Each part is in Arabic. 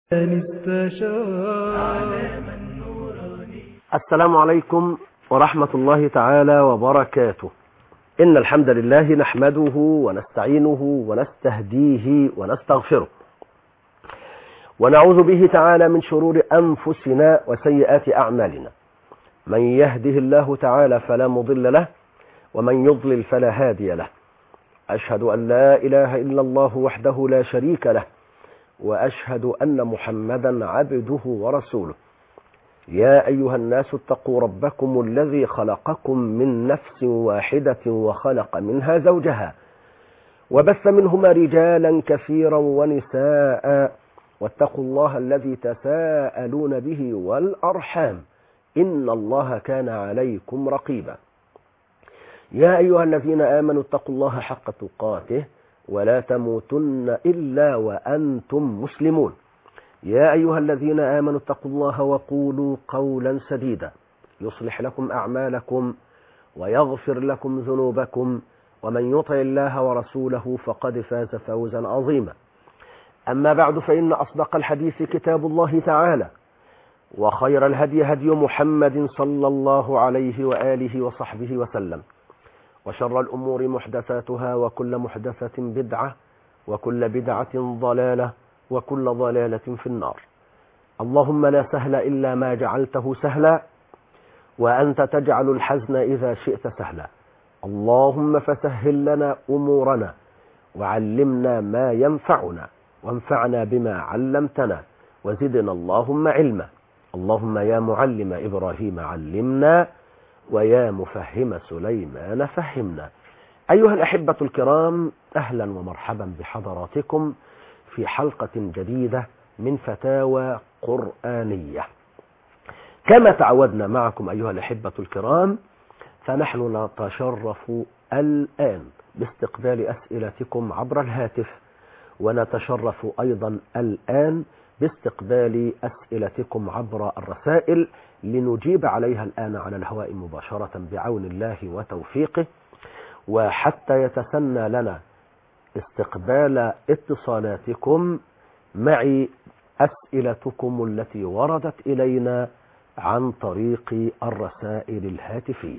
السلام عليكم ورحمة الله تعالى وبركاته. إن الحمد لله نحمده ونستعينه ونستهديه ونستغفره، ونعوذ به تعالى من شرور أنفسنا وسيئات أعمالنا. من يهده الله تعالى فلا مضل له، ومن يضلل فلا هادي له. أشهد أن لا إله إلا الله وحده لا شريك له، وأشهد أن محمدا عبده ورسوله. يا أيها الناس اتقوا ربكم الذي خلقكم من نفس واحدة وخلق منها زوجها، وبث منهما رجالا كثيرا ونساء، واتقوا الله الذي تساءلون به والأرحام، إن الله كان عليكم رقيبا. يا أيها الذين آمنوا اتقوا الله حق تقاته ولا تموتن إلا وأنتم مسلمون. يا أيها الذين آمنوا اتقوا الله وقولوا قولا سديدا يصلح لكم أعمالكم ويغفر لكم ذنوبكم، ومن يطع الله ورسوله فقد فاز فوزا عظيما. أما بعد، فإن أصدق الحديث كتاب الله تعالى، وخير الهدي هدي محمد صلى الله عليه وآله وصحبه وسلم، وشر الأمور محدثاتها، وكل محدثة بدعة، وكل بدعة ضلالة، وكل ضلالة في النار. اللهم لا سهل إلا ما جعلته سهلا، وأنت تجعل الحزن إذا شئت سهلا. اللهم فسهل لنا أمورنا، وعلمنا ما ينفعنا، وانفعنا بما علمتنا، وزدنا اللهم علما. اللهم يا معلم إبراهيم علمنا، ويا مفهم سليمان فهمنا. أيها الأحبة الكرام، أهلا ومرحبا بحضراتكم في حلقة جديدة من فتاوى قرآنية. كما تعودنا معكم أيها الأحبة الكرام، فنحن نتشرف الآن باستقبال أسئلتكم عبر الهاتف، ونتشرف أيضا الآن باستقبال أسئلتكم عبر الرسائل لنجيب عليها الآن على الهواء مباشرة بعون الله وتوفيقه. وحتى يتسنى لنا استقبال اتصالاتكم معي أسئلتكم التي وردت إلينا عن طريق الرسائل الهاتفية.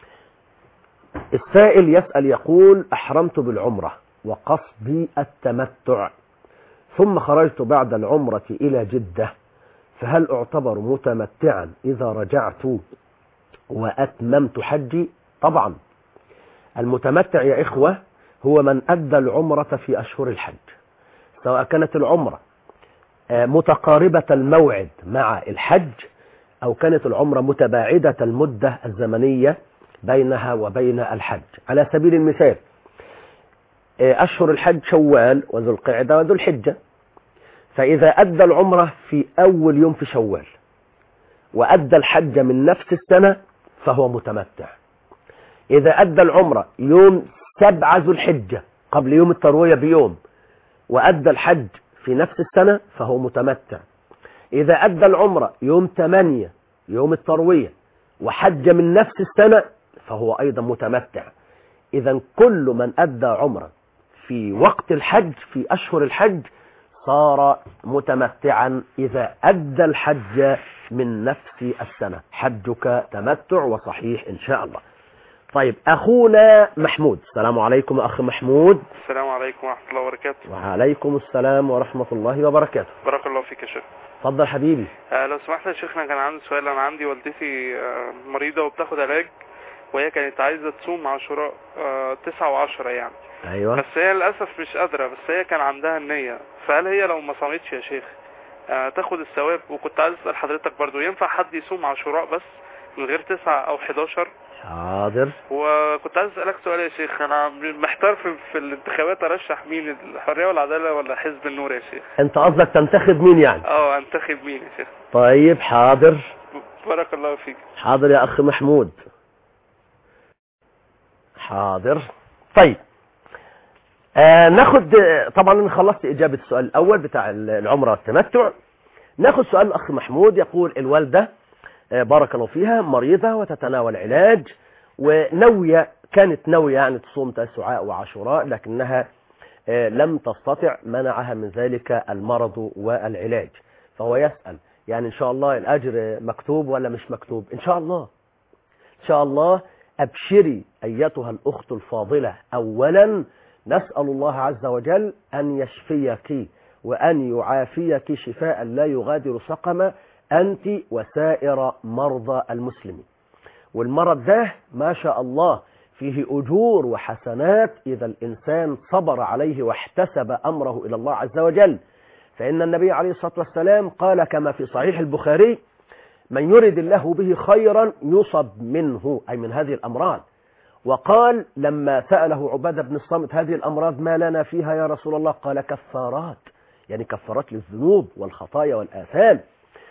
السائل يسأل يقول: أحرمت بالعمرة وقصدي التمتع، ثم خرجت بعد العمرة إلى جدة، فهل أعتبر متمتعا إذا رجعت وأتممت حجي؟ طبعا المتمتع يا إخوة هو من أدى العمرة في أشهر الحج، سواء كانت العمرة متقاربة الموعد مع الحج، أو كانت العمرة متباعدة المدة الزمنية بينها وبين الحج. على سبيل المثال، أشهر الحج شوال وذو القعدة وذو الحجة، فإذا أدى العمرة في أول يوم في شوال وأدى الحج من نفس السنة فهو متمتع. إذا أدى العمرة يوم 7 ذو الحجة قبل يوم التروية بيوم وأدى الحج في نفس السنة فهو متمتع. إذا أدى العمرة يوم 8 يوم التروية وحج من نفس السنة فهو أيضا متمتع. إذا كل من أدى عمرة في وقت الحج في أشهر الحج صار متمتعا إذا أدى الحج من نفس السنة. حجك تمتع وصحيح إن شاء الله. طيب، أخونا محمود. السلام عليكم أخ محمود. السلام عليكم ورحمة الله وبركاته. وعليكم السلام ورحمة الله وبركاته. بارك الله فيك يا شيخ. اتفضل حبيبي. لو سمحت يا شيخنا، كان عندي سؤال. أنا عندي والدتي مريضة وبتاخد علاج، وهي كانت عايزة تصوم عاشوراء 9 و10 يعني. أيوة. بس هي للأسف مش قادرة، بس هي كان عندها النية. فهل هي لو ما صامتش يا شيخ تاخد الثواب؟ وكنت عايز أسأل حضرتك برضو، ينفع حد يصوم عاشوراء بس من غير 9 أو 11؟ حاضر. وكنت عايز أسألك سؤال يا شيخ. أنا محتار في الانتخابات، أرشح مين، الحرية والعدالة ولا حزب النور يا شيخ؟ أنت قصدك تنتخب مين يعني؟ أنتخب مين يا شيخ؟ طيب حاضر. بارك الله فيك. حاضر يا أخ محمود. حاضر. طيب، ناخد طبعا خلصت إجابة السؤال الأول بتاع العمرة والتمتع. ناخد سؤال الأخ محمود. يقول: الوالدة بارك الله فيها مريضة وتتناول علاج، كانت ناوية يعني تصوم تسعاء وعاشوراء، لكنها لم تستطع، منعها من ذلك المرض والعلاج. فهو يسأل يعني إن شاء الله الأجر مكتوب ولا مش مكتوب؟ إن شاء الله إن شاء الله. أبشري أيتها الأخت الفاضلة، أولا نسأل الله عز وجل أن يشفيك وأن يعافيك شفاء لا يغادر سقما أنت وسائر مرضى المسلمين. والمرض ده ما شاء الله فيه أجور وحسنات إذا الإنسان صبر عليه واحتسب أمره إلى الله عز وجل. فإن النبي عليه الصلاة والسلام قال كما في صحيح البخاري: من يرد الله به خيرا يصب منه، أي من هذه الأمراض. وقال لما سأله عبادة بن الصامت: هذه الأمراض ما لنا فيها يا رسول الله؟ قال: كفارات، يعني كفارات للذنوب والخطايا والآثام.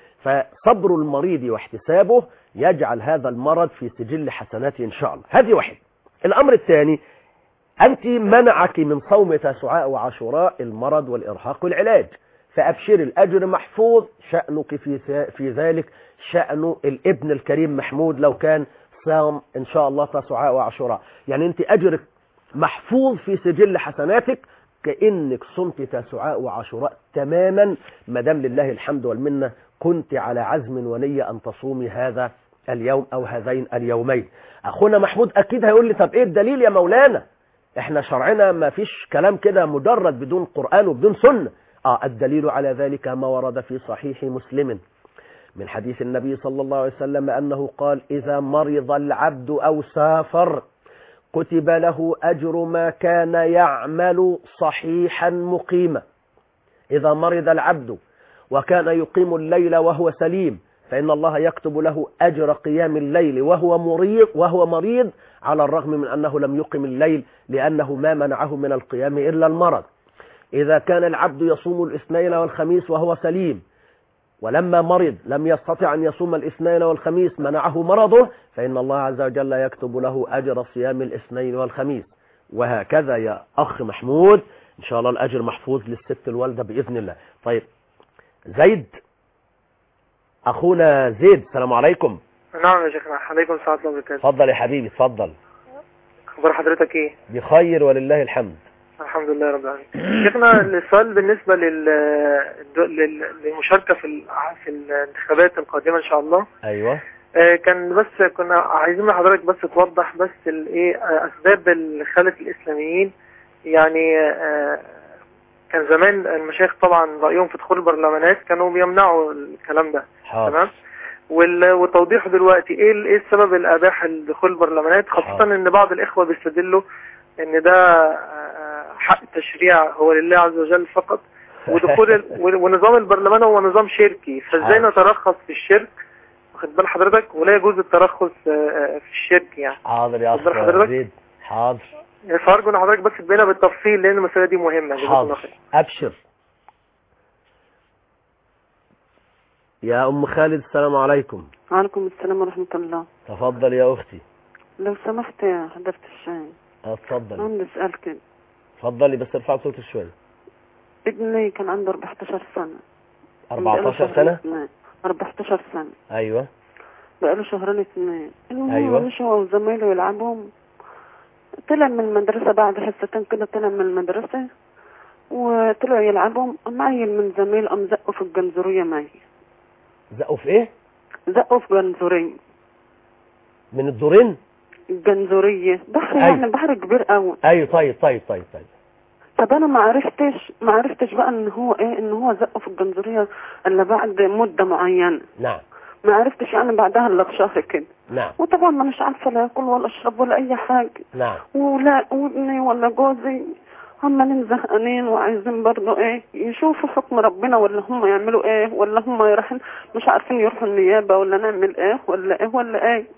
فصبر المريض واحتسابه يجعل هذا المرض في سجل حسناته إن شاء الله. هذه واحد. الأمر الثاني، أنت منعك من صوم تاسعاء وعاشوراء المرض والإرهاق والعلاج، فأبشر الأجر محفوظ، شأنك في ذلك شأن الابن الكريم محمود لو كان صام إن شاء الله تاسعاء وعاشوراء. يعني أنت أجرك محفوظ في سجل حسناتك كأنك صمت تاسعاء وعاشوراء تماما، مدام لله الحمد والمنة كنت على عزم ونية أن تصومي هذا اليوم أو هذين اليومين. أخونا محمود أكيد هيقول لي: طب إيه الدليل يا مولانا؟ إحنا شرعنا ما فيش كلام كده مجرد بدون قرآن وبدون سنة. الدليل على ذلك ما ورد في صحيح مسلم من حديث النبي صلى الله عليه وسلم أنه قال: إذا مرض العبد أو سافر كتب له أجر ما كان يعمل صحيحا مقيما. إذا مرض العبد وكان يقيم الليل وهو سليم فإن الله يكتب له أجر قيام الليل وهو مريض على الرغم من أنه لم يقم الليل لأنه ما منعه من القيام إلا المرض. إذا كان العبد يصوم الاثنين والخميس وهو سليم ولما مرض لم يستطع أن يصوم الاثنين والخميس منعه مرضه فإن الله عز وجل يكتب له أجر صيام الاثنين والخميس. وهكذا يا أخ محمود إن شاء الله الأجر محفوظ للست الوالدة بإذن الله. طيب زيد، أخونا زيد، السلام عليكم. نعم يا شيخنا، عليكم السلام ورحمة الله وبركاته. اتفضل يا حبيبي اتفضل. أخبار حضرتك إيه؟ بخير ولله الحمد. الحمد لله رب العالمين. شيخنا السؤال بالنسبة للمشاركة في الانتخابات القادمة إن شاء الله. أيوة. كان بس كنا عايزين من حضرتك بس توضح بس أسباب الخلة الإسلاميين. يعني كان زمان المشايخ طبعا رأيهم في دخول البرلمانات كانوا بيمنعوا الكلام ده. تمام. وتوضيحه دلوقتي ايه السبب الاباح دخول البرلمانات، خاصة ان بعض الاخوة بيستدلوا ان ده حق تشريع هو لله عز وجل فقط، ودخول ونظام البرلمان هو نظام شركي، فازاي نترخص في الشرك؟ واخد بال حضرتك؟ ولا يجوز الترخص في الشرك يعني. حاضر يا اخ زيد، حاضر. فارجو ان حضرتك بس تبينها بالتفصيل لان المسألة دي مهمة. حاضر ابشر. يا أم خالد السلام عليكم. وعليكم السلام ورحمة الله. تفضل يا أختي. لو سمحت يا حضرة الشاي. اتفضلي. عندي سؤال كده. اتفضلي بس ارفع صوتك شوية. ابني كان عنده 14 سنة. 14 سنة؟ 14 سنة. أيوة. بقاله شهرين اثنين. أيوة. مش هو وزمايله يلعبهم. طلع من المدرسة بعد حصتين كده، طلع من المدرسة وطلعوا يلعبهم، معيل من زميل قام زقوا في الجنزورية معي. زقوا في ايه؟ زقوا في جنزورية. من الدورين؟ الجنزورية بحر. أيوة. يعني بحر كبير قوي. ايوه. طيب طب انا ما عرفتش بقى ان هو زقوا في الجنزورية الا بعد مدة معينة. نعم. ما عرفتش يعني بعدها الا بشهر كده. نعم. وطبعا ما مش عارفة لا اكل ولا اشرب ولا اي حاجة. نعم. ولا وابني ولا جوزي عمالين زهقانين وعايزين برضو يشوفوا حكم ربنا، ولا هم يعملوا ايه، ولا هم يروحوا مش عارفين يروحوا النيابة، ولا نعمل ايه ولا ايه.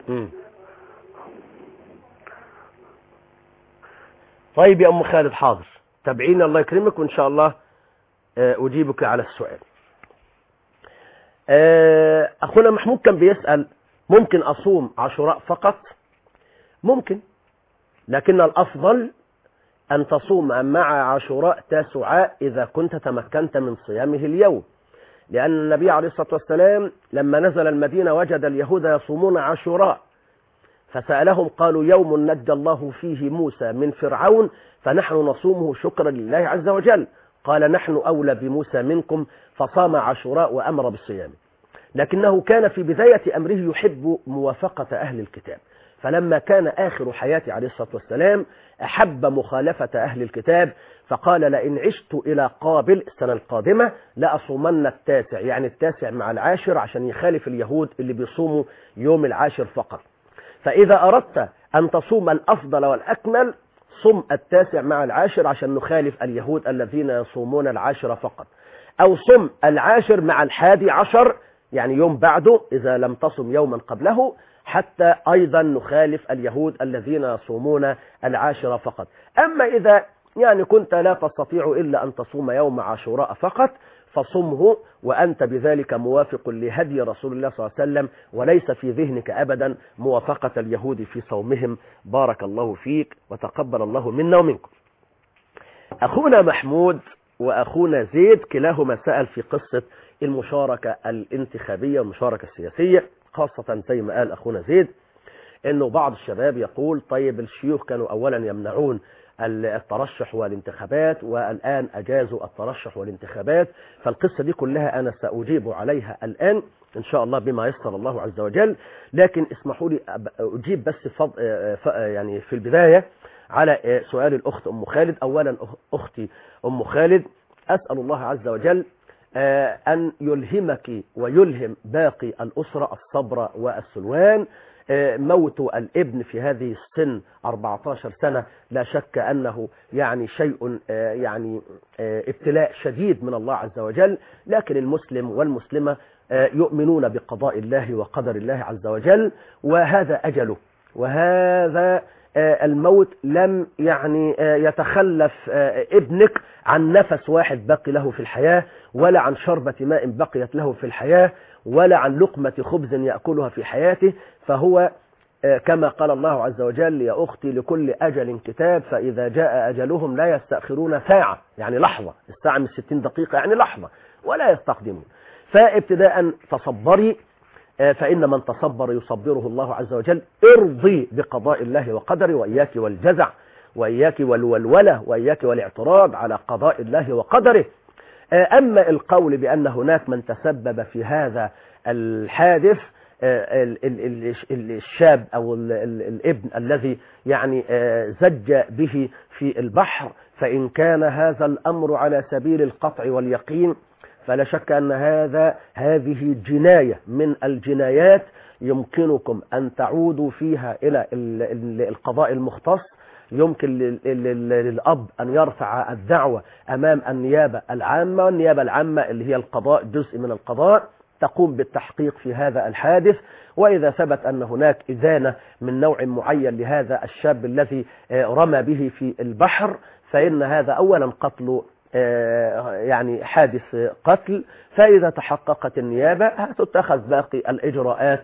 طيب يا أم خالد حاضر، تابعيني الله يكرمك وإن شاء الله أجيبك على السؤال. أخونا محمود كان بيسأل ممكن أصوم عاشوراء فقط؟ ممكن، لكن الأفضل أن تصوم مع عاشوراء تاسعاء إذا كنت تمكنت من صيامه اليوم، لأن النبي عليه الصلاة والسلام لما نزل المدينة وجد اليهود يصومون عاشوراء فسألهم قالوا: يوم نجى الله فيه موسى من فرعون فنحن نصومه شكرا لله عز وجل. قال: نحن أولى بموسى منكم فصام عاشوراء وأمر بالصيام، لكنه كان في بداية أمره يحب موافقة أهل الكتاب، فلما كان آخر حياته عليه الصلاة والسلام أحب مخالفة أهل الكتاب، فقال لئن عشت إلى قابل السنة القادمة لأصومن التاسع، يعني التاسع مع العاشر، عشان يخالف اليهود اللي بيصوموا يوم العاشر فقط. فإذا أردت أن تصوم الأفضل والأكمل صم التاسع مع العاشر عشان نخالف اليهود الذين يصومون العاشر فقط، أو صم العاشر مع 11 يعني يوم بعده إذا لم تصم يوما قبله، حتى أيضا نخالف اليهود الذين يصومون العاشر فقط. أما إذا يعني كنت لا تستطيع إلا أن تصوم يوم عاشوراء فقط فصمه وأنت بذلك موافق لهدي رسول الله صلى الله عليه وسلم، وليس في ذهنك أبدا موافقة اليهود في صومهم. بارك الله فيك وتقبل الله منا ومنكم. أخونا محمود وأخونا زيد كلاهما سأل في قصة المشاركة الانتخابية والمشاركة السياسية، خاصة زي ما قال أخونا زيد أنه بعض الشباب يقول طيب الشيوخ كانوا أولا يمنعون الترشح والانتخابات والآن أجازوا الترشح والانتخابات، فالقصة دي كلها أنا سأجيب عليها الآن إن شاء الله بما يسر الله عز وجل، لكن اسمحوا لي أجيب بس يعني في البداية على سؤال الأخت أم خالد. أولا أختي أم خالد، أسأل الله عز وجل أن يلهمك ويلهم باقي الأسرة الصبر والسلوان. موت الابن في هذه السن 14 سنة لا شك أنه يعني شيء يعني ابتلاء شديد من الله عز وجل، لكن المسلم والمسلمة يؤمنون بقضاء الله وقدر الله عز وجل، وهذا أجله، وهذا الموت لم يعني يتخلف ابنك عن نفس واحد بقي له في الحياة، ولا عن شربة ماء بقيت له في الحياة، ولا عن لقمة خبز يأكلها في حياته، فهو كما قال الله عز وجل يا أختي لكل أجل كتاب فإذا جاء أجلهم لا يستأخرون ساعة، يعني لحظة، الساعة من 60 دقيقة يعني لحظة، ولا يستقدمون. فابتداء تصبري، فإن من تصبر يصبره الله عز وجل. ارضي بقضاء الله وقدره، وإياك والجزع، وإياك والولولة، وإياك والاعتراض على قضاء الله وقدره. أما القول بأن هناك من تسبب في هذا الحادث الشاب أو الابن الذي يعني زج به في البحر، فإن كان هذا الأمر على سبيل القطع واليقين فلا شك أن هذه جناية من الجنايات يمكنكم أن تعودوا فيها إلى القضاء المختص. يمكن للأب أن يرفع الدعوة أمام النيابة العامة، والنيابة العامة اللي هي القضاء جزء من القضاء تقوم بالتحقيق في هذا الحادث، وإذا ثبت أن هناك إدانة من نوع معين لهذا الشاب الذي رمى به في البحر فإن هذا أولا قتل يعني حادث قتل، فإذا تحققت النيابة هتتخذ باقي الإجراءات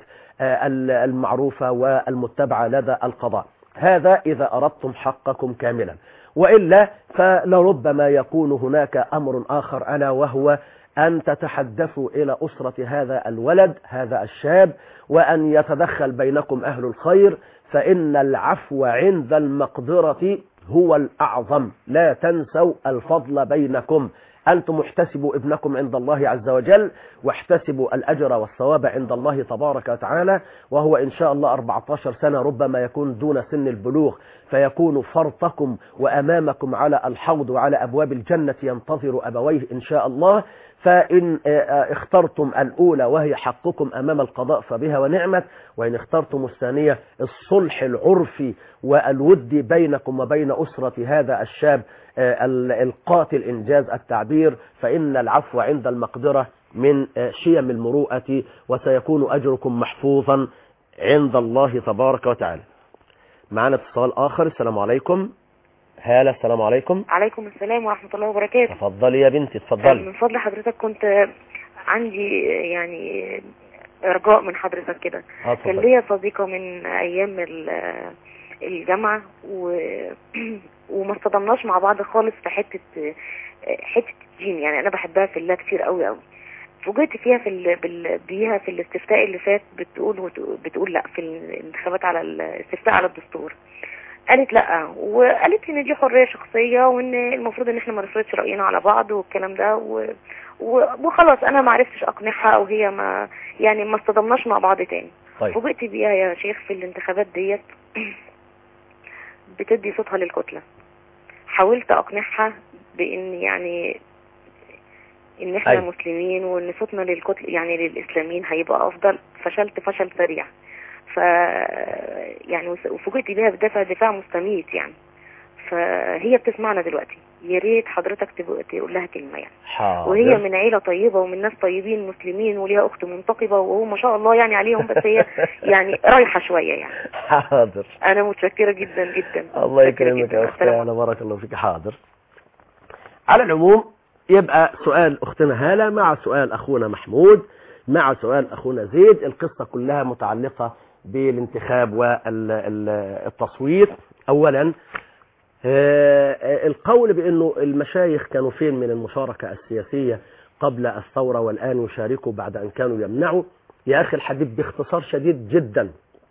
المعروفة والمتبعة لدى القضاء. هذا إذا أردتم حقكم كاملا، وإلا فلربما يكون هناك أمر آخر ألا وهو أن تتحدثوا إلى أسرة هذا الولد هذا الشاب وأن يتدخل بينكم أهل الخير، فإن العفو عند المقدرة هو الأعظم. لا تنسوا الفضل بينكم، أنتم احتسبوا ابنكم عند الله عز وجل، واحتسبوا الأجر والثواب عند الله تبارك وتعالى، وهو إن شاء الله 14 سنة ربما يكون دون سن البلوغ، فيكون فرطكم وأمامكم على الحوض وعلى أبواب الجنة ينتظر أبويه إن شاء الله. فإن اخترتم الأولى وهي حقكم أمام القضاء فبها ونعمت، وإن اخترتم الثانية الصلح العرفي والود بينكم وبين أسرة هذا الشاب القاتل إنجاز التعبير، فإن العفو عند المقدرة من شيم المروءة، وسيكون أجركم محفوظا عند الله تبارك وتعالى. معنا اتصال آخر. السلام عليكم. هالة، السلام عليكم. عليكم السلام ورحمة الله وبركاته. تفضلي يا بنتي، تفضلي. من فضل حضرتك كنت عندي يعني رجاء من حضرتك كده. كان ليا صديقة من أيام الجامعة وما اصطدمناش مع بعض خالص في حتة الدين، يعني أنا بحبها في الله كتير قوي قوي. فوجئت فيها بيها في الاستفتاء اللي فات بتقول لا في الانتخابات على الاستفتاء على الدستور. قالت لا، وقالت ان دي حرية شخصية وان المفروض ان احنا ما نفرضش رأينا على بعض والكلام ده وخلاص. انا ما عرفتش اقنعها، او هي ما اصطدمناش مع بعض تاني. طيب. فوجئت بيها يا شيخ في الانتخابات ديت بتدي صوتها للكتلة. حاولت اقنعها بان ان احنا مسلمين وان صوتنا للكتلة للاسلاميين هيبقى افضل. فشلت فشل سريع. وفوجئت بيها بدفع مستميت فهي بتسمعنا دلوقتي. يا ريت حضرتك تقول لها كلمة حاضر. وهي من عيلة طيبة ومن ناس طيبين مسلمين، وليها اخت منتقبة وهو ما شاء الله عليهم، بس هي رايحة شوية حاضر. انا متشكرة جدا جدا. الله يكرمك يا اختي، انا بارك الله فيك. حاضر. على العموم يبقى سؤال اختنا هالة مع سؤال اخونا محمود مع سؤال اخونا زيد، القصة كلها متعلقة بالانتخاب والتصويت. اولا القول بانه المشايخ كانوا فين من المشاركة السياسية قبل الثورة والان يشاركوا بعد ان كانوا يمنعوا. يا اخي الحبيب باختصار شديد جدا،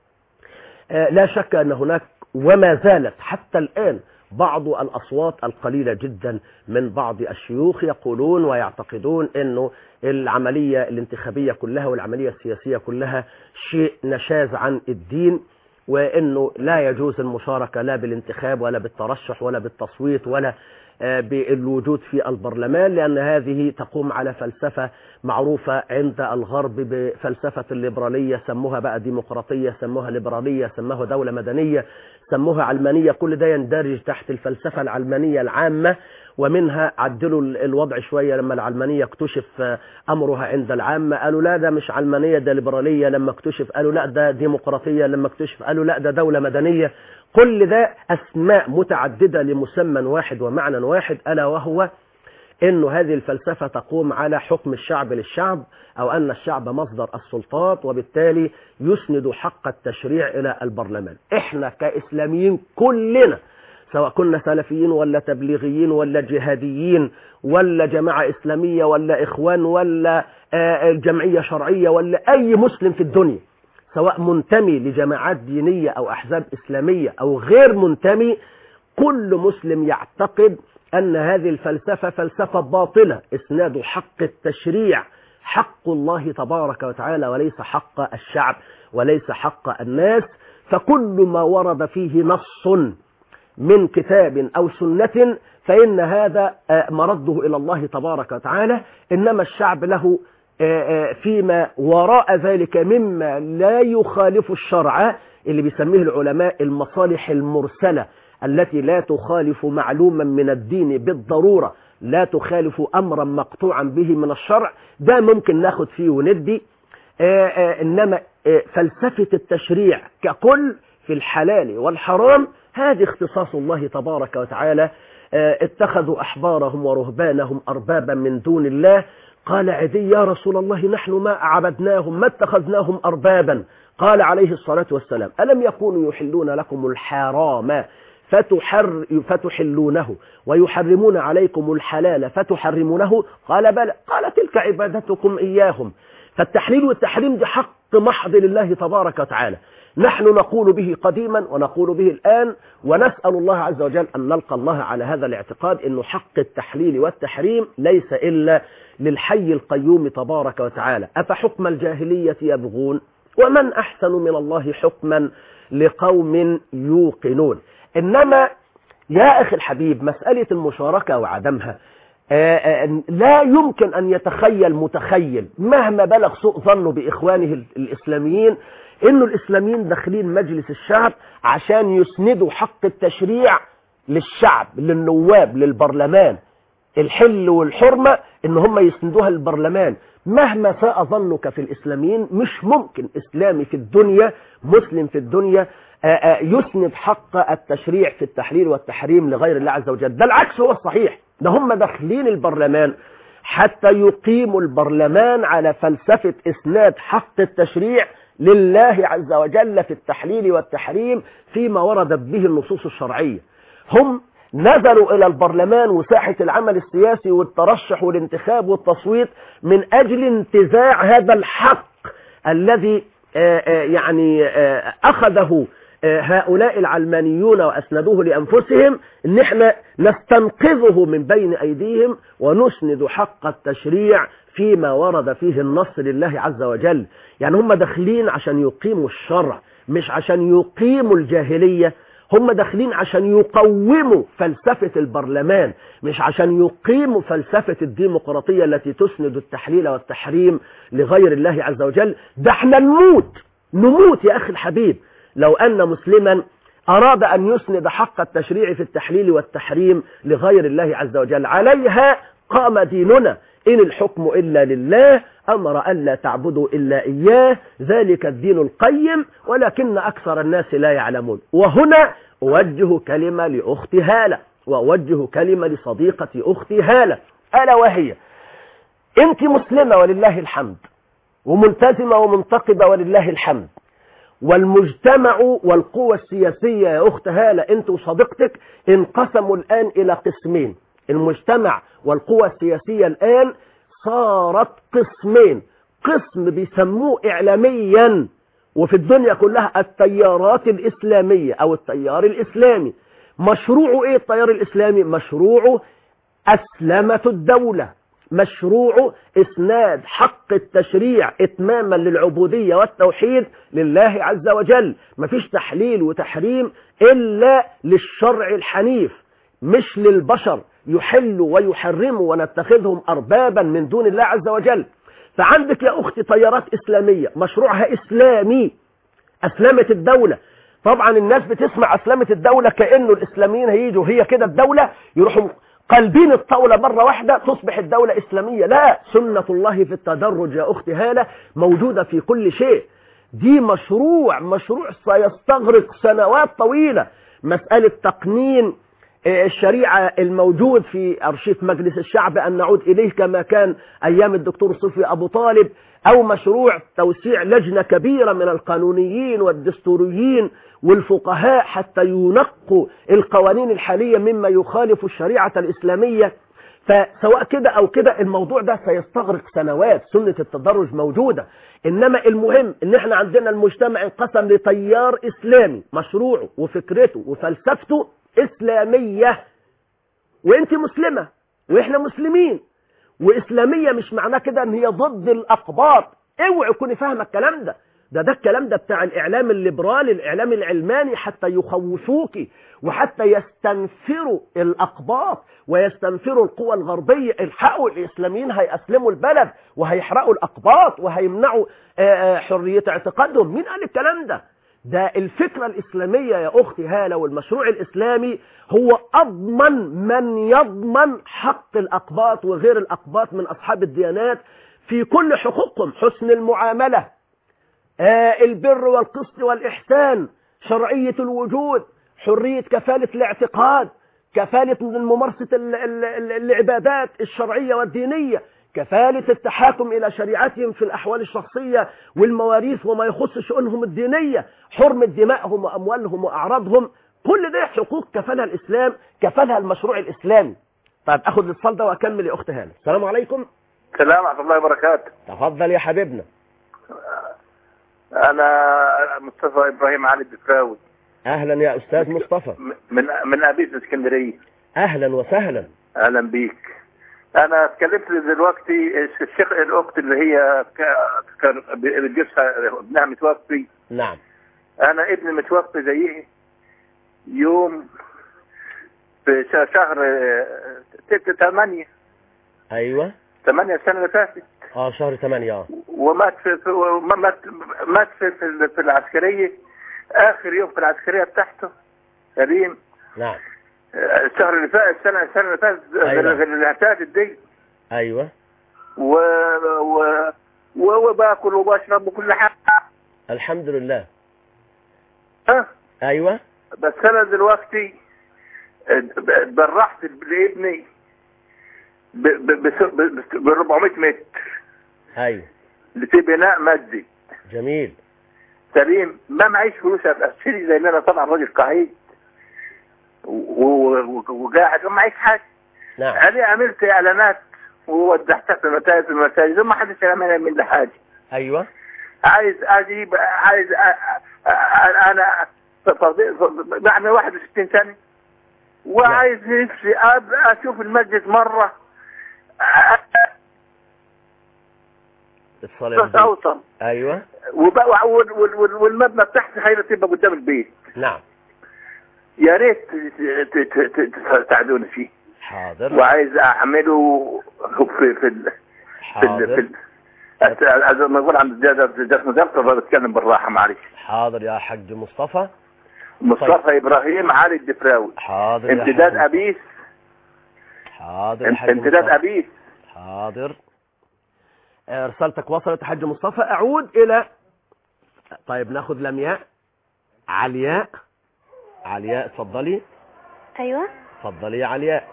لا شك ان هناك وما زالت حتى الان بعض الأصوات القليلة جدا من بعض الشيوخ يقولون ويعتقدون أنه العملية الانتخابية كلها والعملية السياسية كلها شيء نشاز عن الدين، وأنه لا يجوز المشاركة لا بالانتخاب ولا بالترشح ولا بالتصويت ولا بالوجود في البرلمان، لأن هذه تقوم على فلسفة معروفة عند الغرب بفلسفة الليبرالية. سموها بقى ديمقراطية، سموها ليبرالية، سموها دولة مدنية، سموها علمانية. كل ده يندرج تحت الفلسفة العلمانية العامة، ومنها عدلوا الوضع شوية لما العلمانية اكتشف أمرها عند العامة قالوا لا ده مش علمانية ده ليبرالية، لما اكتشف قالوا لا ده ديمقراطية، لما اكتشف قالوا لا ده دولة مدنية. كل ده أسماء متعددة لمسمى واحد ومعنى واحد، ألا وهو إنه هذه الفلسفة تقوم على حكم الشعب للشعب، أو أن الشعب مصدر السلطات وبالتالي يسند حق التشريع إلى البرلمان. إحنا كإسلاميين كلنا سواء كنا سلفيين ولا تبليغيين ولا جهاديين ولا جماعة إسلامية ولا إخوان ولا جمعية شرعية ولا أي مسلم في الدنيا، سواء منتمي لجماعات دينية أو أحزاب إسلامية أو غير منتمي، كل مسلم يعتقد أن هذه الفلسفة فلسفة باطلة. إسناد حق التشريع حق الله تبارك وتعالى وليس حق الشعب وليس حق الناس. فكل ما ورد فيه نص من كتاب أو سنة فإن هذا مرده إلى الله تبارك وتعالى، إنما الشعب له فيما وراء ذلك مما لا يخالف الشرع، اللي بيسميه العلماء المصالح المرسلة التي لا تخالف معلوما من الدين بالضرورة، لا تخالف أمرا مقطوعا به من الشرع، ده ممكن ناخد فيه وندي. إنما فلسفة التشريع ككل في الحلال والحرام هذه اختصاص الله تبارك وتعالى. اتخذوا أحبارهم ورهبانهم أربابا من دون الله. قال عدي يا رسول الله نحن ما عبدناهم ما اتخذناهم أربابا. قال عليه الصلاة والسلام ألم يكونوا يحلون لكم الحرام فتحلونه ويحرمون عليكم الحلال فتحرمونه؟ قال بلى. قال تلك عبادتكم إياهم. فالتحليل والتحريم دي حق محض لله تبارك وتعالى، نحن نقول به قديما ونقول به الآن، ونسأل الله عز وجل أن نلقى الله على هذا الاعتقاد أنه حق التحليل والتحريم ليس إلا للحي القيوم تبارك وتعالى. أفحكم الجاهلية يبغون ومن أحسن من الله حكما لقوم يوقنون. إنما يا أخي الحبيب مسألة المشاركة وعدمها لا يمكن أن يتخيل متخيل مهما بلغ سوء ظنه بإخوانه الإسلاميين إنه الإسلاميين داخلين مجلس الشعب عشان يسندوا حق التشريع للشعب للنواب للبرلمان، الحل والحرمة إن هم يسندوها للبرلمان. مهما ساء ظنك في الإسلاميين مش ممكن إسلامي في الدنيا مسلم في الدنيا يسند حق التشريع في التحليل والتحريم لغير الله عز وجل. ده العكس هو الصحيح، ده هم داخلين البرلمان حتى يقيموا البرلمان على فلسفة إسناد حق التشريع لله عز وجل في التحليل والتحريم فيما وردت به النصوص الشرعية. هم نزلوا إلى البرلمان وساحة العمل السياسي والترشح والانتخاب والتصويت من أجل انتزاع هذا الحق الذي أخذه هؤلاء العلمانيون وأسندوه لأنفسهم، إن احنا نستنقذه من بين أيديهم ونسند حق التشريع فيما ورد فيه النص لله عز وجل. يعني هم داخلين عشان يقيموا الشرع، مش عشان يقيموا الجاهلية. هم داخلين عشان يقوموا فلسفة البرلمان، مش عشان يقيموا فلسفة الديمقراطية التي تسند التحليل والتحريم لغير الله عز وجل. ده احنا نموت يا أخي الحبيب لو أن مسلما أراد أن يسند حق التشريع في التحليل والتحريم لغير الله عز وجل. عليها قام ديننا، إن الحكم إلا لله، أمر ألا تعبدوا إلا إياه، ذلك الدين القيم ولكن أكثر الناس لا يعلمون. وهنا أوجه كلمة لأختي هالة، وأوجه كلمة لصديقتي أختي هالة، ألا وهي: أنت مسلمة ولله الحمد، وملتزمة ومنتقبة ولله الحمد، والمجتمع والقوى السياسية يا أخت هالة أنت وصديقتك انقسموا الآن إلى قسمين. المجتمع والقوى السياسية الآن صارت قسمين، قسم بيسموه إعلاميا وفي الدنيا كلها التيارات الإسلامية أو التيار الإسلامي. مشروعه إيه التيار الإسلامي؟ مشروعه أسلمة الدولة، مشروع إسناد حق التشريع إتماما للعبودية والتوحيد لله عز وجل. مفيش تحليل وتحريم إلا للشرع الحنيف، مش للبشر يحلوا ويحرموا ونتخذهم أربابا من دون الله عز وجل. فعندك يا أختي تيارات إسلامية مشروعها إسلامي، أسلمة الدولة. طبعا الناس بتسمع أسلمة الدولة كأنه الإسلاميين هيجوا هي كده الدولة يروحوا قلبين الطاولة مرة واحدة تصبح الدولة إسلامية. لا، سنة الله في التدرج يا أختي هالة موجودة في كل شيء. دي مشروع سيستغرق سنوات طويلة. مسألة تقنين الشريعة الموجود في أرشيف مجلس الشعب أن نعود إليه كما كان أيام الدكتور صفي أبو طالب، أو مشروع توسيع لجنة كبيرة من القانونيين والدستوريين والفقهاء حتى ينقوا القوانين الحالية مما يخالف الشريعة الإسلامية. فسواء كده أو كده الموضوع ده سيستغرق سنوات. سنة التدرج موجودة، إنما المهم إن احنا عندنا المجتمع انقسم لتيار إسلامي مشروعه وفكرته وفلسفته إسلامية، وإنت مسلمة وإحنا مسلمين. وإسلامية مش معناه كده إن هي ضد الأقباط، اوعي كوني فاهمة الكلام ده. ده الكلام ده بتاع الإعلام الليبرالي، الإعلام العلماني، حتى يخوفوكي وحتى يستنفروا الأقباط ويستنفروا القوى الغربية. الحقوا الإسلاميين هيأسلموا البلد وهيحرقوا الأقباط وهيمنعوا حرية اعتقادهم. مين قال الكلام ده؟ ده الفكرة الإسلامية يا أختي هالة، والمشروع الإسلامي هو أضمن من يضمن حق الأقباط وغير الأقباط من أصحاب الديانات في كل حقوقهم: حسن المعاملة، البر والقسط والإحسان، شرعية الوجود، حرية كفالة الاعتقاد، كفالة ممارسة العبادات الشرعية والدينية، كفالة التحاكم إلى شريعتهم في الأحوال الشخصية والمواريث وما يخص شؤونهم الدينية، حرمة دمائهم وأموالهم وأعراضهم. كل ده حقوق كفلها الإسلام، كفلها المشروع الإسلامي. طيب أخذ الاتصال ده وأكمل يا أخت هانة. السلام عليكم. السلام ورحمة الله وبركاته. تفضل يا حبيبنا. أنا مصطفى إبراهيم علي الدفراوي. أهلا يا أستاذ مصطفى. من أبيس اسكندرية. أهلا وسهلا. أهلا بيك. أنا اتكلمت دلوقتي الشيخ الأخت اللي هي كان بتجيبها ابنها متوفي. نعم. أنا ابني متوفي زيه يوم في شهر 8. أيوة 8 السنة اللي فاتت. شهر 8. ومات في العسكرية، آخر يوم في العسكرية بتاعته سليم. نعم. الشهر اللي فات، السنة اللي فاتت. أيوة. اللي اعتادت دي. أيوة. وباكل وبشرب وكل حاجة الحمد لله. أيوة. بس أنا دلوقتي برحت لابني ب 400 متر. أيوة. في بناء مادي. جميل. سليم. ما معيش فلوس ابقى اشتري، لان انا طبعا راجل قعيد وقاعد وما معيش حاجه. نعم. انا عملت اعلانات ووزعتها في المساجد وما حدش يعمل من ده حاجه. ايوه. عايز اجيب، انا بعد 61 سنة وعايز نفسي اشوف المسجد مرة الصلاة. ايوه. والمبنى بتاعتي هتبقى قدام البيت. نعم. يا ريت تساعدوني فيه. حاضر. وعايز اعمله في حاضر. ما اقول عن الزيادة بتكلم بالراحة معلش. حاضر يا حاج مصطفى. مصطفى ابراهيم علي الدفراوي. حاضر. امتداد ابيس. حاضر يا حاج امتداد ابيس. حاضر. رسالتك وصلت يا حاج مصطفى. اعود الى طيب ناخذ لمياء. علياء اتفضلي. ايوه اتفضلي يا علياء.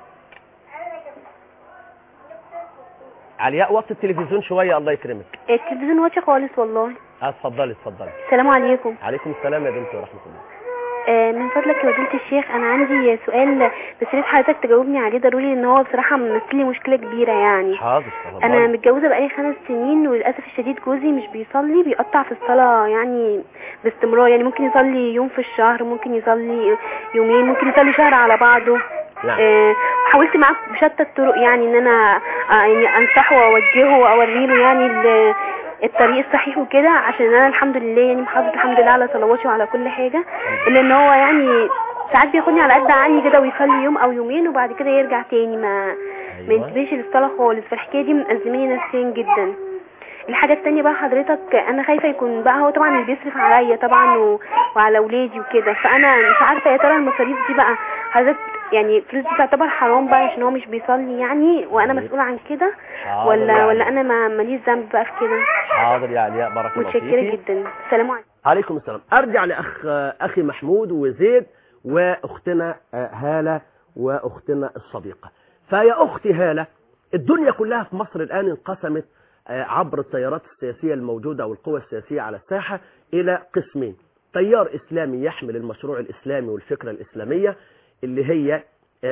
علياء وطي التلفزيون شويه الله يكرمك. التلفزيون واطي خالص والله. اتفضلي. السلام عليكم. عليكم السلام يا بنتي ورحمه الله. من فضلك يا فضيلة الشيخ انا عندي سؤال بس يا ريت حضرتك تجاوبني عليه ضروري لان هو بصراحه ممثل لي مشكله كبيره يعني. حاضر. انا متجوزه بقالي 5 سنين وللاسف الشديد جوزي مش بيصلي بيقطع في الصلاه يعني باستمرار يعني ممكن يصلي يوم في الشهر ممكن يصلي يومين ممكن يصلي شهر على بعضه. حاولت معاه بشتى الطرق يعني ان انا يعني انصحه واوجهه واوري له يعني الطريق الصحيح وكده عشان انا الحمد لله يعني محافظه الحمد لله على صلواتي وعلى كل حاجه الا ان هو يعني ساعات بياخدني على قد عقلي كده ويصلي يوم او يومين وبعد كده يرجع تاني ما ينتبهش للصلاه خالص. فالحكايه دي مأزماني نفسيا جدا. الحاجه الثانيه بقى حضرتك انا خايفه يكون بقى هو طبعا اللي بيصرف عليا طبعا وعلى اولادي وكده فانا مش عارفه يا ترى المصاريف دي بقى حضرتك يعني فلوس دي تعتبر حرام بقى عشان هو مش بيصلي يعني وانا مسؤوله عن كده ولا انا ماليش ذنب بقى في كده. حاضر يا علياء بارك الله فيك. متشكره جدا. السلام عليكم. عليكم السلام. ارجع اخي محمود وزيد واختنا هالة واختنا الصديقه. فيا اختي هالة الدنيا كلها في مصر الان انقسمت عبر التيارات السياسيه الموجوده والقوى السياسيه على الساحه الى قسمين. تيار اسلامي يحمل المشروع الاسلامي والفكره الاسلاميه اللي هي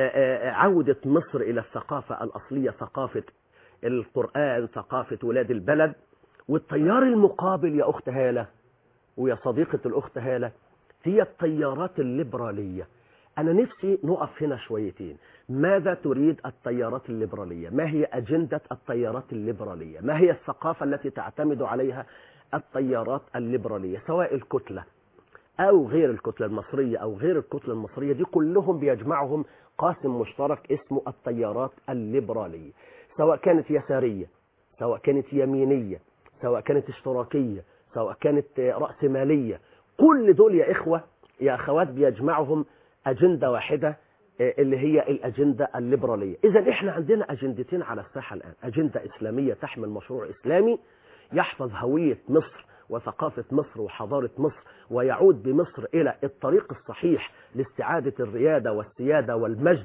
عودة مصر إلى الثقافة الأصلية ثقافة القرآن ثقافة ولاد البلد. والتيار المقابل يا أخت هالة ويا صديقة الأخت هالة هي التيارات الليبرالية. أنا نفسي نقف هنا شويتين. ماذا تريد التيارات الليبرالية؟ ما هي أجندة التيارات الليبرالية؟ ما هي الثقافة التي تعتمد عليها التيارات الليبرالية سواء الكتلة أو غير الكتلة المصرية أو غير الكتلة المصرية دي كلهم بيجمعهم قاسم مشترك اسمه التيارات الليبرالية سواء كانت يسارية سواء كانت يمينية سواء كانت اشتراكية سواء كانت رأسمالية. كل دول يا إخوة يا أخوات بيجمعهم أجندة واحدة اللي هي الأجندة الليبرالية. إذا إحنا عندنا أجندتين على الساحة الآن. أجندة إسلامية تحمل مشروع إسلامي يحفظ هوية مصر وثقافة مصر وحضارة مصر ويعود بمصر إلى الطريق الصحيح لاستعادة الريادة والسيادة والمجد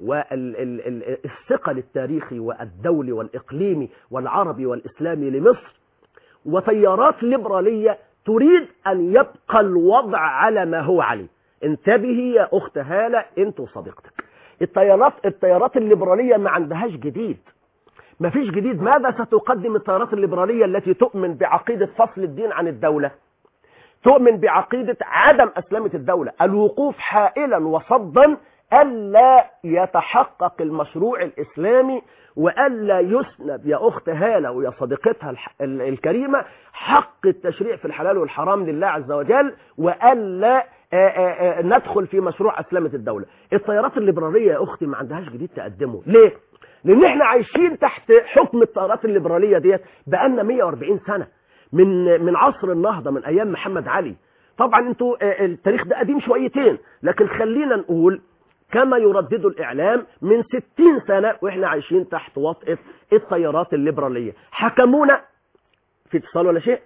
والثقل التاريخي والدولي والإقليمي والعربي والإسلامي لمصر. وتيارات ليبرالية تريد أن يبقى الوضع على ما هو عليه. انتبهي يا أخت هالة أنت وصديقتك. التيارات الليبرالية ما عندهاش جديد. ما فيش جديد. ماذا ستقدم التيارات الليبرالية التي تؤمن بعقيدة فصل الدين عن الدولة؟ تؤمن بعقيدة عدم أسلمة الدولة، الوقوف حائلا وصدا ألا يتحقق المشروع الإسلامي وألا يسند يا أخت هالة ويا صديقتها الكريمة حق التشريع في الحلال والحرام لله عز وجل وألا ندخل في مشروع أسلمة الدولة. التيارات الليبرالية يا أختي ما عندهاش جديد تقدمه. ليه؟ لأن احنا عايشين تحت حكم التيارات الليبرالية ديت بقالنا 140 سنة من عصر النهضة من أيام محمد علي. طبعا انتوا التاريخ ده قديم شويتين لكن خلينا نقول كما يردد الإعلام من 60 سنة وإحنا عايشين تحت وطئة التيارات الليبرالية. حكمونا في اتصال ولا شيء؟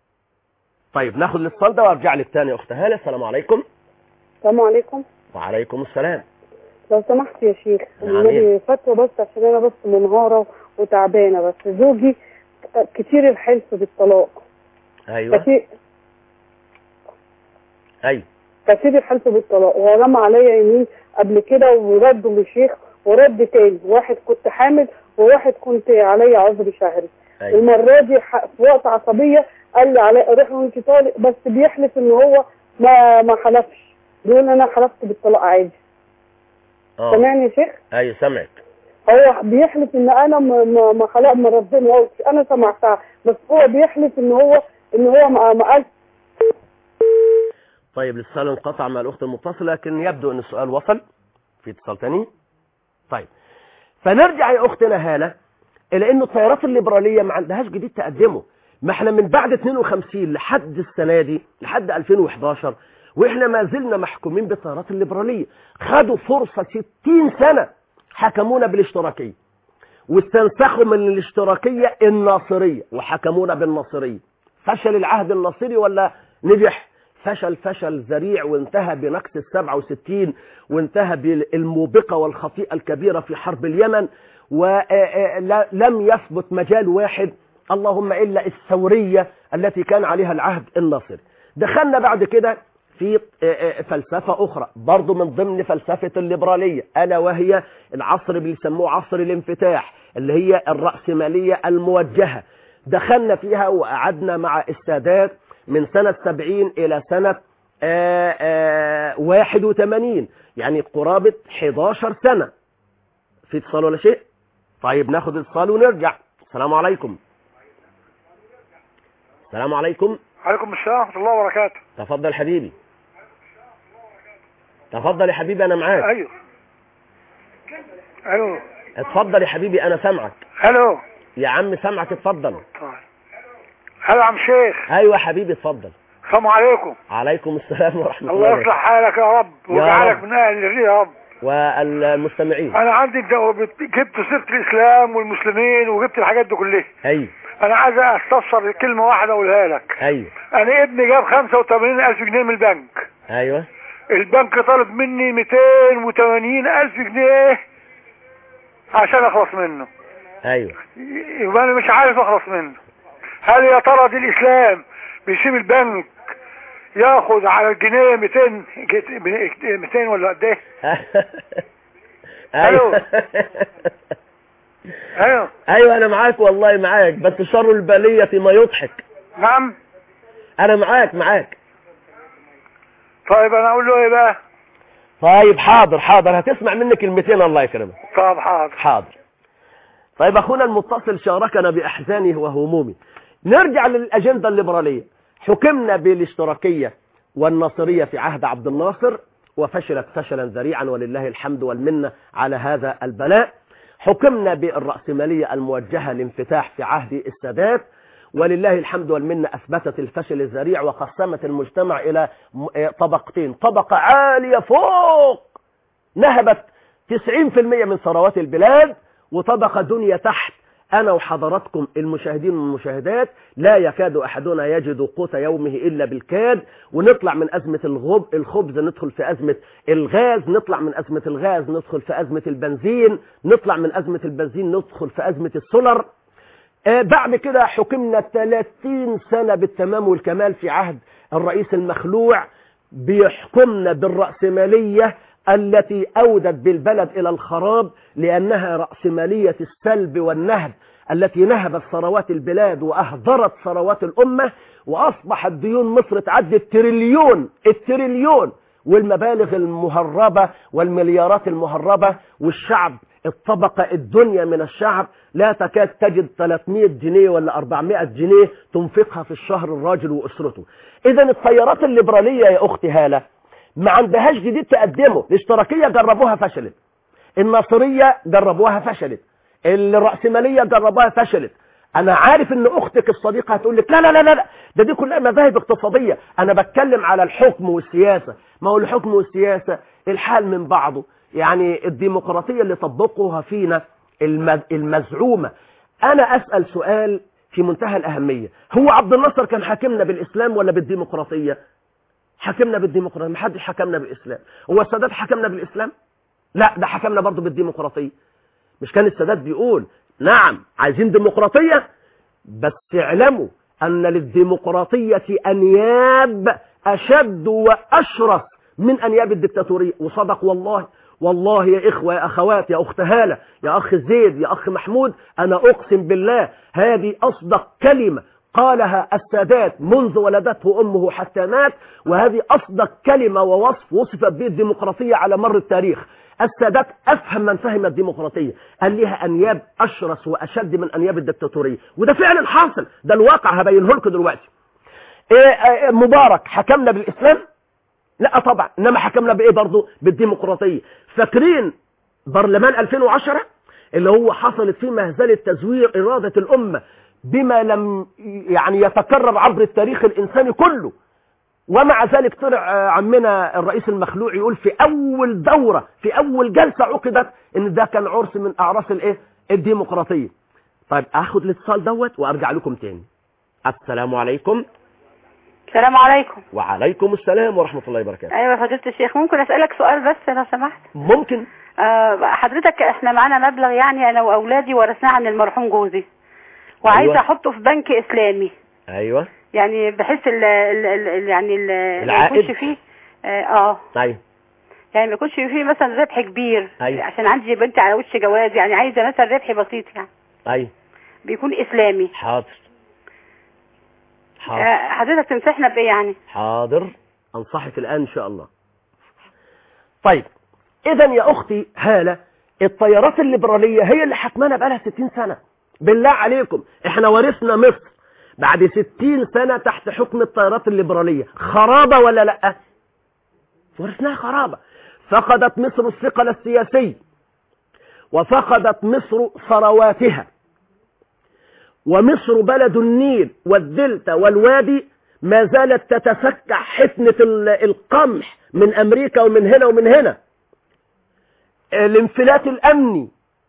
طيب ناخد الاتصال ده وارجع لك تاني يا أخت هالة. السلام عليكم. السلام عليكم. وعليكم السلام. لو سمحت يا شيخ النبي فتوى بس عشان أنا بس منهارة وتعبانة بس زوجي كتير الحلف بالطلاق. أيوة كتير الحلف بالطلاق ورمى عليا يمين قبل كده ورد للشيخ ورد تاني. واحد كنت حامل وواحد كنت عليا عذر شهري. أيوة. المرة دي في وقت عصبية قال لي علي روح وانت طالق بس بيحلف ان هو ما حلفش بيقول انا حلفت بالطلاق عادي. سامعني يا شيخ؟ ايوه سامعك. هو بيحلف ان انا ما خلق من ربنا، انا سمعتها، بس هو بيحلف ان هو ما قال. طيب الاتصال انقطع مع الاخت المتصله، لكن يبدو ان السؤال وصل. في اتصال تاني. طيب فنرجع يا اختنا هاله الى ان التيارات الليبراليه ما عندهاش جديد تقدمه. ما احنا من بعد 52 لحد السنه دي لحد 2011 واحنا ما زلنا محكومين بالتيارات الليبراليه. خدوا فرصه 60 سنه حكمونا بالاشتراكيه، واستنسخوا من الاشتراكيه الناصريه وحكمونا بالناصريه. فشل العهد الناصري ولا نجح؟ فشل ذريع، وانتهى بنكس 67، وانتهى بالموبقه والخطيئه الكبيره في حرب اليمن، ولم يثبت مجال واحد اللهم الا الثوريه التي كان عليها العهد الناصري. دخلنا بعد كده في فلسفة أخرى برضو من ضمن فلسفة الليبرالية، ألا وهي العصر اللي بيسموه عصر الانفتاح، اللي هي الرأسمالية الموجهة. دخلنا فيها وقعدنا مع السادات من سنة 70 إلى سنة 81، يعني قرابة 11 سنة. في اتصال ولا شيء؟ طيب ناخد اتصال ونرجع. السلام عليكم. السلام عليكم. عليكم السلام ورحمة الله وبركاته. تفضل حبيبي. تفضل يا حبيبي انا معاك. ايوه الو. اتفضل يا حبيبي انا سامعك. الو يا عم سامعك اتفضل. طيب الو يا عم شيخ. ايوه حبيبي اتفضل. السلام عليكم. عليكم السلام ورحمة الله. الله يصلح حالك يا رب ويجعلك من اهل الري يا رب والمستمعين. انا عندي جبت سيرة الاسلام والمسلمين وجبت الحاجات دي كلها. ايوه انا عايز استفسر كلمة واحدة اقولها لك. ايوه انا ابني جاب 85,000 جنيه من البنك. ايوه البنك طالب مني 280,000 جنيه عشان اخلص منه. ايوه يبقى انا مش عارف اخلص منه. هل يا ترى دي الاسلام بيسيب البنك ياخد على الجنيه 200 ولا قد ايه؟ ايوه ايوه ايوه انا معاك والله معاك، بس شر البلية ما يضحك. نعم انا معاك. طيب انا اقول له ايه بقى؟ طيب حاضر هتسمع مني كلمتين الله يكرمك. طب حاضر. طيب اخونا المتصل شاركنا باحزانه وهمومه. نرجع للاجنده الليبراليه. حكمنا بالاشتراكيه والناصريه في عهد عبد الناصر وفشلت فشلا ذريعا ولله الحمد والمنه على هذا البلاء. حكمنا بالرأسمالية الموجهة لانفتاح في عهد السادات ولله الحمد والمنه اثبتت الفشل الذريع وقسمت المجتمع الى طبقتين، طبقة عالية فوق نهبت 90% من ثروات البلاد، وطبقة دنيا تحت. انا وحضراتكم المشاهدين والمشاهدات لا يكاد احدنا يجد قوت يومه الا بالكاد، ونطلع من ازمة الخبز ندخل في ازمة الغاز، نطلع من ازمة الغاز ندخل في ازمة البنزين، نطلع من ازمة البنزين ندخل في ازمة السولر. بعد كده حكمنا 30 سنة بالتمام والكمال في عهد الرئيس المخلوع، بيحكمنا بالرأسمالية التي أودت بالبلد إلى الخراب، لأنها رأسمالية السلب والنهب التي نهبت ثروات البلاد وأهدرت ثروات الأمة، وأصبحت ديون مصر تعدي التريليون والمبالغ المهربة والمليارات المهربة، والشعب الطبقة الدنيا من الشعب لا تكاد تجد 300 جنيه ولا 400 جنيه تنفقها في الشهر الراجل وأسرته. إذن التيارات الليبرالية يا أختي هالة ما عندهاش جديد تقدمه. الاشتراكية جربوها فشلت، الناصرية جربوها فشلت، الرأسمالية جربوها فشلت. أنا عارف إن أختك الصديقة هتقول لك لا لا لا لا ده دي كلها مذاهب اقتصادية، أنا بتكلم على الحكم والسياسة. ما هو الحكم والسياسة الحال من بعضه، يعني الديمقراطية اللي طبقوها فينا المزعومة. أنا أسأل سؤال في منتهى الأهمية، هو عبد الناصر كان حاكمنا بالإسلام ولا بالديمقراطية؟ حكمنا بالديمقراطية، محدش حكمنا بالإسلام. هو السادات حكمنا بالإسلام؟ لا، ده حكمنا برضو بالديمقراطية. مش كان السادات بيقول نعم عايزين ديمقراطية، بس اعلموا أن للديمقراطية أنياب أشد وأشرس من أنياب الدكتاتورية. وصدق والله يا إخوة يا أخوات يا أخت هالة يا أخ زيد يا أخ محمود، أنا أقسم بالله هذه أصدق كلمة قالها السادات منذ ولدته أمه حتى مات، وهذه أصدق كلمة ووصف وصفت به الديمقراطية على مر التاريخ. السادات أفهم من فهم الديمقراطية، قال لها أنياب أشرس وأشد من أنياب الدكتاتورية، وده فعلا حاصل، ده الواقع هبينه لكم دلوقتي. مبارك حكمنا بالإسلام؟ لا طبعا، إنما حكمنا بإيه برضه؟ بالديمقراطية. فاكرين برلمان 2010 اللي هو حصلت فيه مهزلة تزوير إرادة الأمة بما لم يعني يتكرر عبر التاريخ الإنساني كله، ومع ذلك طلع عمنا الرئيس المخلوع يقول في أول دورة في أول جلسة عقدت إن ده كان عرس من أعراس الديمقراطية. طيب أخذ الاتصال دوت وأرجع لكم تاني. السلام عليكم. السلام عليكم. وعليكم السلام ورحمة الله وبركاته. أيوة فضيلة الشيخ، ممكن أسألك سؤال بس لو سمحت؟ ممكن. حضرتك احنا معانا مبلغ يعني أنا وأولادي ورثناه عن المرحوم جوزي، وعايزة أيوة. أحطه في بنك إسلامي. أيوة. يعني بحيث يعني ما يكونش فيه أيوة. يعني ما يكونش فيه مثلا ربح كبير. أيوة. عشان عندي بنتي على وش جواز، يعني عايزة مثلا ربح بسيط يعني. أيوة. بيكون إسلامي. حاضر. حضرتك تنصحنا بإيه يعني؟ حاضر، أنصحك الآن إن شاء الله. طيب إذا يا أختي هالة، التيارات الليبرالية هي اللي حكمنا بقالها 60 سنة. بالله عليكم احنا ورثنا مصر بعد 60 سنة تحت حكم التيارات الليبرالية، خرابة ولا لأ؟ ورثناها خرابة. فقدت مصر الثقل السياسي، وفقدت مصر ثرواتها، ومصر بلد النيل والدلتا والوادي ما زالت تتفكع حفنة القمح من أمريكا ومن هنا ومن هنا. الانفلات الأمني،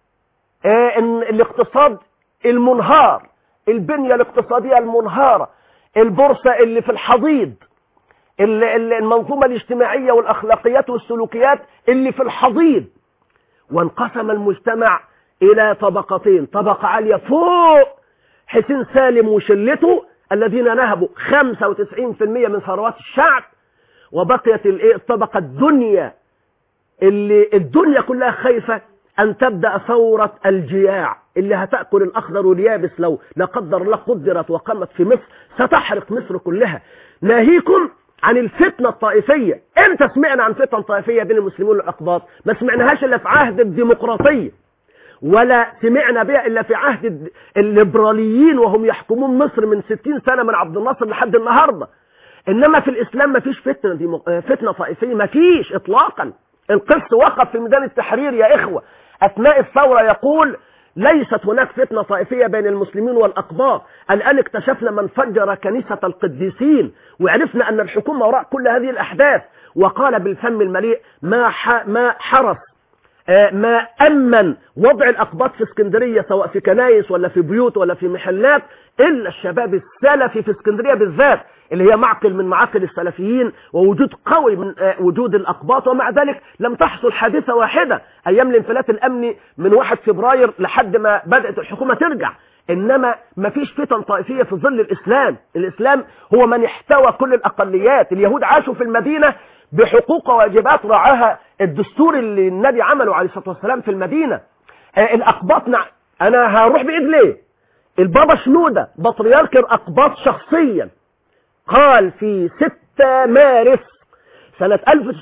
الاقتصاد المنهار، البنية الاقتصادية المنهارة، البورصة اللي في الحضيض، المنظومة الاجتماعية والأخلاقيات والسلوكيات اللي في الحضيض. وانقسم المجتمع إلى طبقتين، طبقة عالية فوق حسين سالم وشلته الذين نهبوا 95% من ثروات الشعب، وبقيت الطبقة الدنيا اللي الدنيا كلها خايفة أن تبدأ ثورة الجياع اللي هتأكل الأخضر واليابس لو لا قدر الله قدرت وقامت في مصر، ستحرق مصر كلها. ناهيكم عن الفتنة الطائفية. امتى سمعنا عن فتنة طائفية بين المسلمين والأقباط؟ ما سمعناهاش إلا في عهد الديمقراطية، ولا سمعنا بها إلا في عهد الليبراليين وهم يحكمون مصر من 60 سنة من عبد الناصر لحد النهاردة. إنما في الإسلام ما فيش فتنة طائفية، ما فيش إطلاقا. القس وقف في ميدان التحرير يا إخوة أثناء الثورة يقول ليست هناك فتنة طائفية بين المسلمين والأقباط. الآن اكتشفنا من فجر كنيسة القديسين، وعرفنا أن الحكومة وراء كل هذه الأحداث. وقال بالفم المليء ما حرص ما أمن وضع الأقباط في اسكندرية سواء في كنايس ولا في بيوت ولا في محلات إلا الشباب السلفي في اسكندرية بالذات، اللي هي معقل من معاقل السلفيين ووجود قوي من وجود الأقباط. ومع ذلك لم تحصل حادثة واحدة أيام الانفلات الأمني من 1 فبراير لحد ما بدأت الحكومة ترجع. إنما ما فيش فتن طائفية في ظل الإسلام. الإسلام هو من احتوى كل الأقليات. اليهود عاشوا في المدينة بحقوق وواجبات رعاها الدستور اللي النبي عمله عليه الصلاة والسلام في المدينة. الأقباط أنا هروح بعيد ليه؟ البابا شنودة بطريرك الأقباط شخصيا قال في 6 مارس سنة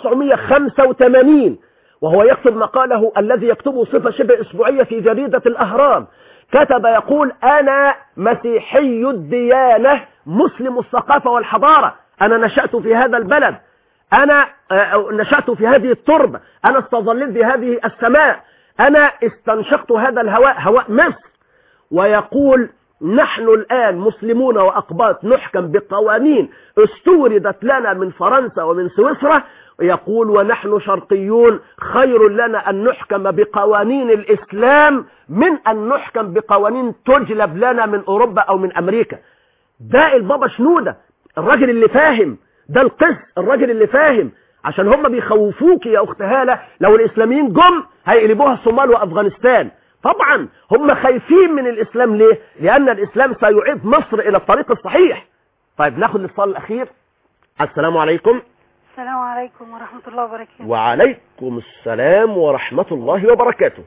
1985 وهو يكتب مقاله الذي يكتبه صفة شبه أسبوعية في جريدة الأهرام، كتب يقول أنا مسيحي الديانة مسلم الثقافة والحضارة، أنا نشأت في هذا البلد، أنا نشأت في هذه التربة، أنا استظللت بهذه السماء، أنا استنشقت هذا الهواء، هواء مصر. ويقول نحن الآن مسلمون وأقباط نحكم بقوانين استوردت لنا من فرنسا ومن سويسرا، يقول ونحن شرقيون خير لنا أن نحكم بقوانين الإسلام من أن نحكم بقوانين تجلب لنا من أوروبا أو من أمريكا. ده البابا شنودة الراجل اللي فاهم، ده القس الراجل اللي فاهم، عشان هم بيخوفوك يا أخت هالة لو الإسلاميين جم هيقلبوها الصومال وأفغانستان. طبعا هم خايفين من الإسلام ليه؟ لأن الإسلام سيعيد مصر إلى الطريق الصحيح. طيب ناخد الاتصال الأخير. السلام عليكم. السلام عليكم ورحمة الله وبركاته. وعليكم السلام ورحمة الله وبركاته.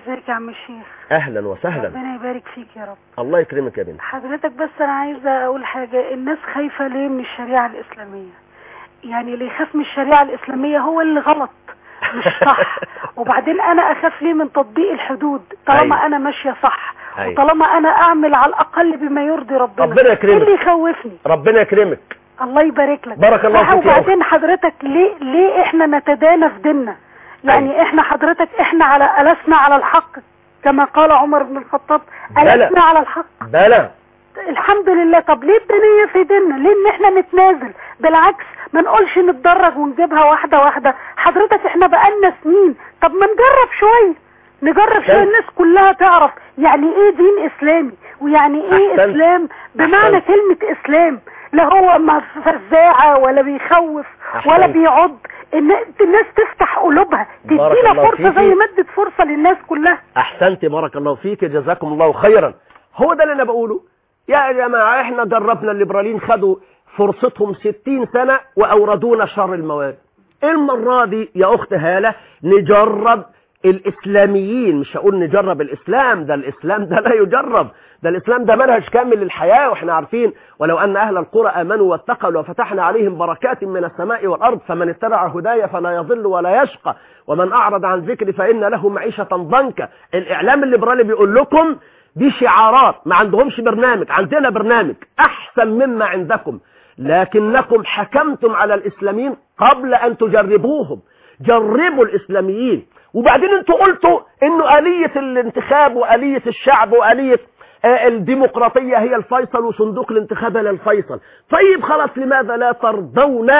ازيك يا عم الشيخ؟ اهلا وسهلا. ربنا يبارك فيك يا رب. الله يكرمك يا بنت حضرتك بس انا عايزه اقول حاجه، الناس خايفه ليه من الشريعه الاسلاميه؟ يعني اللي يخاف من الشريعه الاسلاميه هو اللي غلط مش صح. وبعدين انا اخاف ليه من تطبيق الحدود طالما انا ماشيه صح، وطالما انا اعمل على الاقل بما يرضي ربنا. ربنا يكرمك. اللي يخوفني ربنا يكرمك. الله يبارك لك. بارك الله فيك. وبعدين حضرتك ليه احنا نتدانى في ديننا؟ يعني احنا حضرتك احنا ألسنا على الحق كما قال عمر بن الخطاب، ألسنا على الحق. بلى الحمد لله. طب ليه الدنيا في ديننا؟ ليه ان احنا نتنازل؟ بالعكس ما نقولش نتدرج ونجيبها واحدة واحدة. حضرتك احنا بقالنا سنين، طب ما نجرب شوية، نجرب شوية الناس كلها تعرف يعني ايه دين اسلامي، ويعني ايه اسلام بمعنى كلمة اسلام. لا هو ما فزاعة ولا بيخوف ولا بيعض. الناس تفتح قلوبها، تدينا فرصة زي ما ادت فرصة للناس كلها. احسنت، بارك الله فيك، جزاكم الله خيرا. هو ده اللي انا بقوله يا جماعة. احنا جربنا، الليبراليين خدوا فرصتهم 60 سنة واوردونا شر المواد. المرة دي يا اخت هالة نجرب الاسلاميين، مش هقول نجرب الاسلام، ده الاسلام ده لا يجرب، ده الاسلام ده منهج كامل للحياة. واحنا عارفين ولو ان اهل القرى امنوا واتقوا لفتحنا عليهم بركات من السماء والارض، فمن اتبع هدايا فلا يضل ولا يشقى ومن اعرض عن ذكري فان له معيشة ضنكا. الاعلام الليبرالي بيقول لكم دي شعارات، ما عندهمش برنامج. عندنا برنامج احسن مما عندكم، لكنكم حكمتم على الاسلاميين قبل ان تجربوهم. جربوا الاسلاميين. وبعدين انتوا قلتوا انه آلية الانتخاب وآلية الشعب وآلية الديمقراطية هي الفيصل وصندوق الانتخاب هي الفيصل. طيب خلاص، لماذا لا ترضون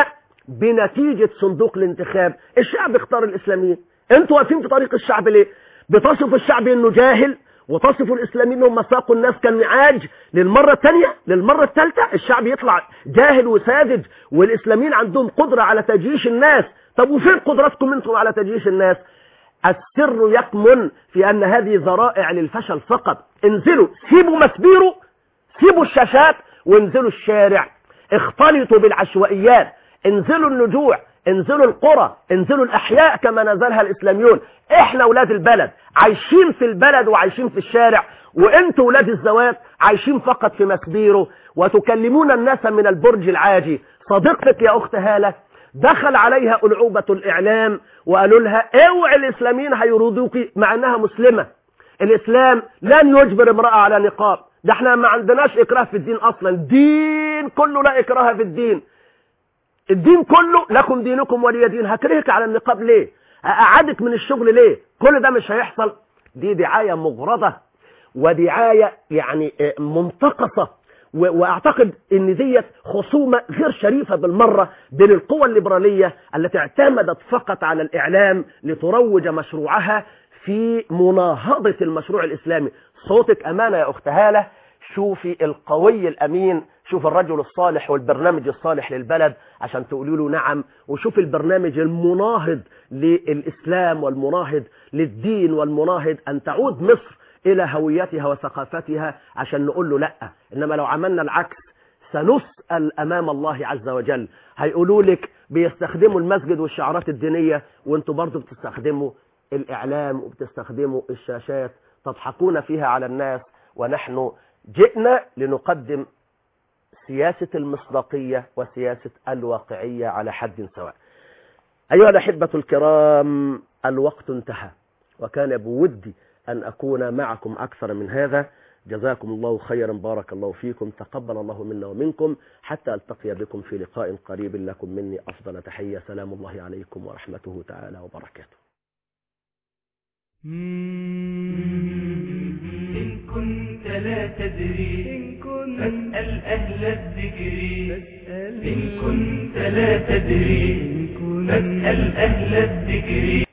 بنتيجة صندوق الانتخاب؟ الشعب اختار الاسلاميين، انتوا واقفين في طريق الشعب ليه؟ بتصفوا الشعب انه جاهل، وتصفوا الاسلاميين انهم ساقوا الناس كالنعاج. للمرة الثانية للمرة الثالثة الشعب يطلع جاهل وساذج، والاسلاميين عندهم قدرة على تجيش الناس. طب وفين قدرتكم انتم على تجيش الناس؟ السر يكمن في ان هذه ذرائع للفشل فقط. انزلوا، سيبوا مسبيروا، سيبوا الشاشات وانزلوا الشارع، اختلطوا بالعشوائيات، انزلوا النجوع، انزلوا القرى، انزلوا الاحياء كما نزلها الاسلاميون. احنا اولاد البلد عايشين في البلد وعايشين في الشارع، وانتوا اولاد الزوات عايشين فقط في مسبيرو وتكلمون الناس من البرج العاجي. صديقتك يا اخت هالة دخل عليها ألعوبة الإعلام وقالوا لها اوعي الإسلاميين هيرضوك مع أنها مسلمة. الإسلام لن يجبر امرأة على نقاب، ده احنا ما عندناش إكراه في الدين أصلا، الدين كله لا إكراه في الدين، الدين كله لكم دينكم ولي دين. هكرهك على النقاب ليه؟ أقعدك من الشغل ليه؟ كل ده مش هيحصل. دي دعاية مغرضة ودعاية يعني منتقصة. واعتقد ان ديت خصومة غير شريفة بالمرة بين القوى الليبرالية التي اعتمدت فقط على الاعلام لتروج مشروعها في مناهضة المشروع الاسلامي. صوتك امانة يا اخت هالة. شوفي القوي الامين، شوف الرجل الصالح والبرنامج الصالح للبلد عشان تقولوا له نعم، وشوف البرنامج المناهض للاسلام والمناهض للدين والمناهض ان تعود مصر إلى هويتها وثقافتها عشان نقول له لا. إنما لو عملنا العكس سنسأل أمام الله عز وجل. هيقولوا لك بيستخدموا المسجد والشعارات الدينية وانتوا برضو بتستخدموا الإعلام وبتستخدموا الشاشات تضحكون فيها على الناس. ونحن جئنا لنقدم سياسة المصداقية وسياسة الواقعية على حد سواء. أيها الأحبة الكرام، الوقت انتهى وكان بودي أن أكون معكم أكثر من هذا. جزاكم الله خيرا، بارك الله فيكم، تقبل الله منا ومنكم، حتى ألتقي بكم في لقاء قريب. لكم مني أفضل تحية، سلام الله عليكم ورحمته تعالى وبركاته. إن كنت لا تدري فاسأل أهل الذكر. إن كنت لا تدري فاسأل أهل الذكر.